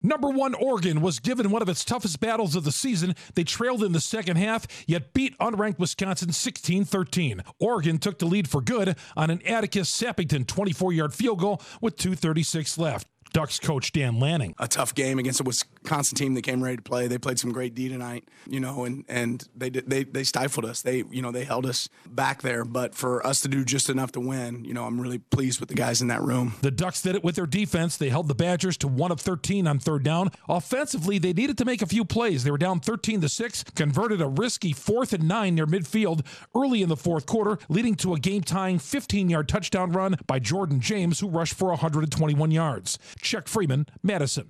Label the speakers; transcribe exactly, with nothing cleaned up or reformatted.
Speaker 1: Number one Oregon was given one of its toughest battles of the season. They trailed in the second half, yet beat unranked Wisconsin sixteen thirteen. Oregon took the lead for good on an Atticus Sappington twenty-four-yard field goal with two thirty-six left. Ducks coach Dan Lanning.
Speaker 2: A tough game against a Wisconsin team that came ready to play. They played some great D tonight, you know, and, and they did, they they stifled us. They you know they held us back there. But for us to do just enough to win, you know, I'm really pleased with the guys in that room.
Speaker 1: The Ducks did it with their defense. They held the Badgers to one of thirteen on third down. Offensively, they needed to make a few plays. They were down thirteen to six, converted a risky fourth and nine near midfield early in the fourth quarter, leading to a game-tying fifteen-yard touchdown run by Jordan James, who rushed for one hundred twenty-one yards. Chuck Freeman, Madison.